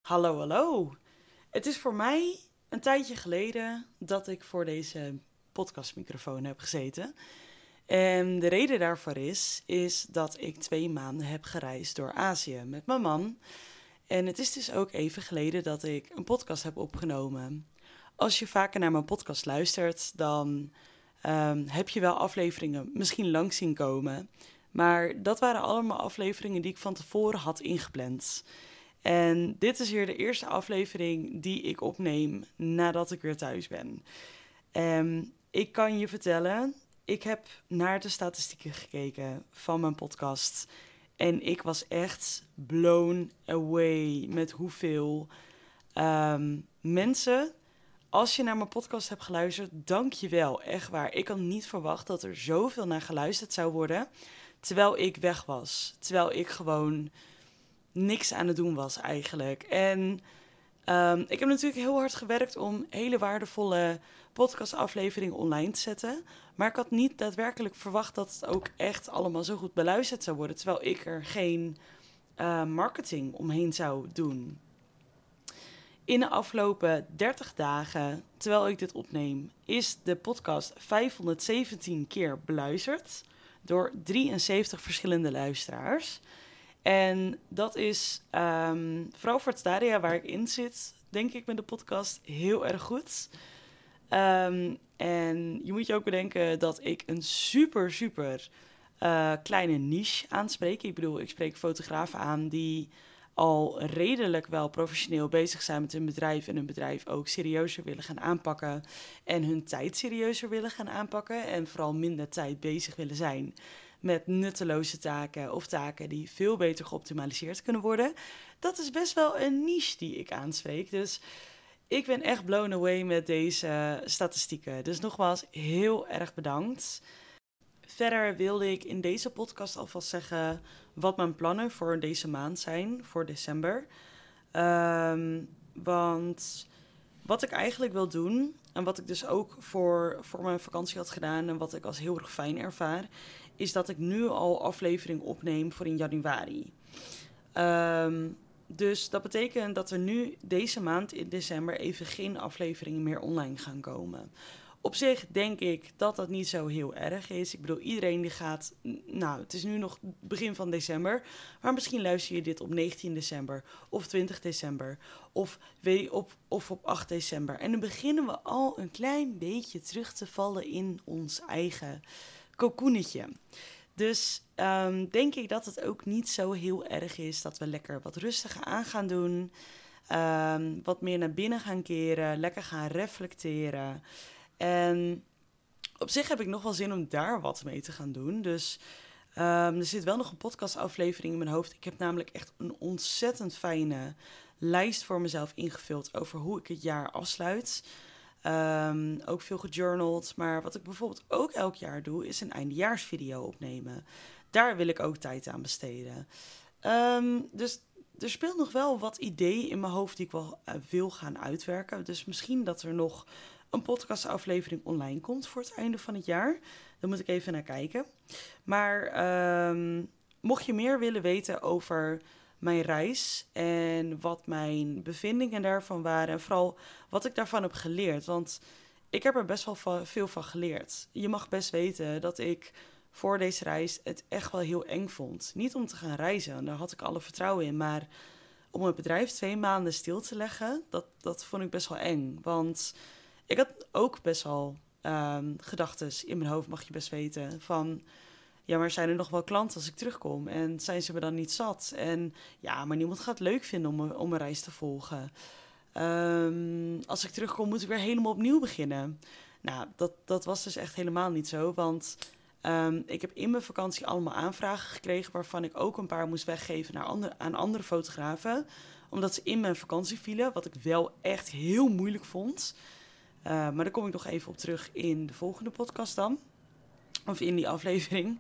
Hallo, hallo. Het is voor mij een tijdje geleden dat ik voor deze podcastmicrofoon heb gezeten. En de reden daarvoor is dat ik 2 maanden heb gereisd door Azië met mijn man. En het is dus ook even geleden dat ik een podcast heb opgenomen. Als je vaker naar mijn podcast luistert, dan heb je wel afleveringen misschien langs zien komen. Maar dat waren allemaal afleveringen die ik van tevoren had ingepland. En dit is weer de eerste aflevering die ik opneem nadat ik weer thuis ben. Ik kan je vertellen, ik heb naar de statistieken gekeken van mijn podcast. En ik was echt blown away met hoeveel mensen... Als je naar mijn podcast hebt geluisterd, dank je wel. Echt waar. Ik had niet verwacht dat er zoveel naar geluisterd zou worden, terwijl ik weg was. Terwijl ik gewoon niks aan het doen was eigenlijk. En ik heb natuurlijk heel hard gewerkt om hele waardevolle podcastafleveringen online te zetten. Maar ik had niet daadwerkelijk verwacht dat het ook echt allemaal zo goed beluisterd zou worden, terwijl ik er geen marketing omheen zou doen. In de afgelopen 30 dagen, terwijl ik dit opneem, is de podcast 517 keer beluisterd door 73 verschillende luisteraars. En dat is vooral voor het stadia waar ik in zit, denk ik met de podcast heel erg goed. En je moet je ook bedenken dat ik een super kleine niche aanspreek. Ik bedoel, ik spreek fotografen aan die al redelijk wel professioneel bezig zijn met hun bedrijf en hun bedrijf ook serieuzer willen gaan aanpakken en hun tijd serieuzer willen gaan aanpakken en vooral minder tijd bezig willen zijn met nutteloze taken of taken die veel beter geoptimaliseerd kunnen worden. Dat is best wel een niche die ik aanspreek. Dus ik ben echt blown away met deze statistieken. Dus nogmaals, heel erg bedankt. Verder wilde ik in deze podcast alvast zeggen wat mijn plannen voor deze maand zijn, voor december. Want wat ik eigenlijk wil doen, en wat ik dus ook voor mijn vakantie had gedaan en wat ik als heel erg fijn ervaar, is dat ik nu al aflevering opneem voor in januari. Dus dat betekent dat er nu deze maand in december even geen afleveringen meer online gaan komen. Op zich denk ik dat dat niet zo heel erg is. Ik bedoel, iedereen die gaat... Nou, het is nu nog begin van december. Maar misschien luister je dit op 19 december of 20 december of op 8 december. En dan beginnen we al een klein beetje terug te vallen in ons eigen cocoonetje. Dus denk ik dat het ook niet zo heel erg is dat we lekker wat rustiger aan gaan doen. Wat meer naar binnen gaan keren, lekker gaan reflecteren. En op zich heb ik nog wel zin om daar wat mee te gaan doen. Dus er zit wel nog een podcastaflevering in mijn hoofd. Ik heb namelijk echt een ontzettend fijne lijst voor mezelf ingevuld over hoe ik het jaar afsluit. Ook veel gejournald. Maar wat ik bijvoorbeeld ook elk jaar doe, is een eindejaarsvideo opnemen. Daar wil ik ook tijd aan besteden. Dus er speelt nog wel wat ideeën in mijn hoofd die ik wel wil gaan uitwerken. Dus misschien dat er nog een podcastaflevering online komt voor het einde van het jaar. Daar moet ik even naar kijken. Maar mocht je meer willen weten over mijn reis en wat mijn bevindingen daarvan waren en vooral wat ik daarvan heb geleerd, want ik heb er best wel veel van geleerd. Je mag best weten dat ik voor deze reis het echt wel heel eng vond. Niet om te gaan reizen, daar had ik alle vertrouwen in, maar om het bedrijf 2 maanden stil te leggen, dat vond ik best wel eng. Want ik had ook best wel gedachten in mijn hoofd, mag je best weten, van ja, maar zijn er nog wel klanten als ik terugkom? En zijn ze me dan niet zat? En ja, maar niemand gaat het leuk vinden om een reis te volgen. Als ik terugkom, moet ik weer helemaal opnieuw beginnen. Nou, dat was dus echt helemaal niet zo. Want ik heb in mijn vakantie allemaal aanvragen gekregen, waarvan ik ook een paar moest weggeven aan andere fotografen. Omdat ze in mijn vakantie vielen, wat ik wel echt heel moeilijk vond. Maar daar kom ik nog even op terug in de volgende podcast dan. Of in die aflevering.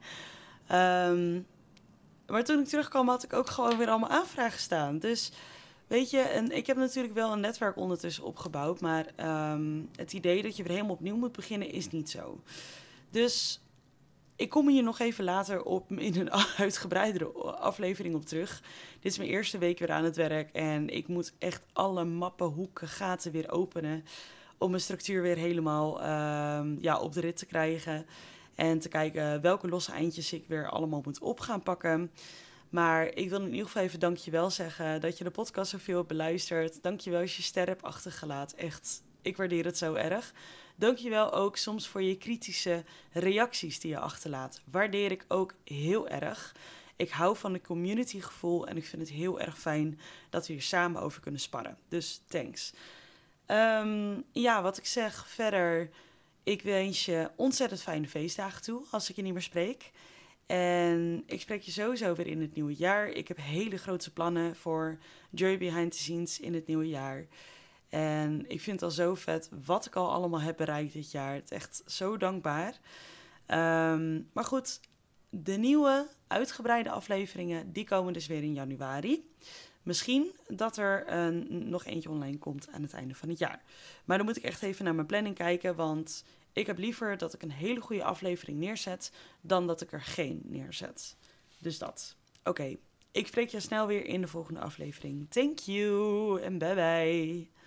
Maar toen ik terugkwam had ik ook gewoon weer allemaal aanvragen staan. Dus weet je, en ik heb natuurlijk wel een netwerk ondertussen opgebouwd. Maar het idee dat je weer helemaal opnieuw moet beginnen is niet zo. Dus Ik kom hier nog even later op in een uitgebreidere aflevering op terug. Dit is mijn eerste week weer aan het werk en ik moet echt alle mappen, hoeken, gaten weer openen om mijn structuur weer helemaal op de rit te krijgen. En te kijken welke losse eindjes ik weer allemaal moet op gaan pakken. Maar ik wil in ieder geval even dankjewel zeggen dat je de podcast zoveel hebt beluisterd. Dankjewel als je sterren hebt achtergelaten. Echt, ik waardeer het zo erg. Dankjewel ook soms voor je kritische reacties die je achterlaat. Waardeer ik ook heel erg. Ik hou van het communitygevoel en ik vind het heel erg fijn dat we hier samen over kunnen sparren. Dus thanks. Wat ik zeg verder. Ik wens je ontzettend fijne feestdagen toe als ik je niet meer spreek. En ik spreek je sowieso weer in het nieuwe jaar. Ik heb hele grote plannen voor Joy Behind the Scenes in het nieuwe jaar. En ik vind het al zo vet wat ik al allemaal heb bereikt dit jaar. Het is echt zo dankbaar. Maar goed, de nieuwe uitgebreide afleveringen, die komen dus weer in januari. Misschien dat er nog eentje online komt aan het einde van het jaar. Maar dan moet ik echt even naar mijn planning kijken, want ik heb liever dat ik een hele goede aflevering neerzet dan dat ik er geen neerzet. Dus dat. Oké, ik spreek je snel weer in de volgende aflevering. Thank you en bye bye.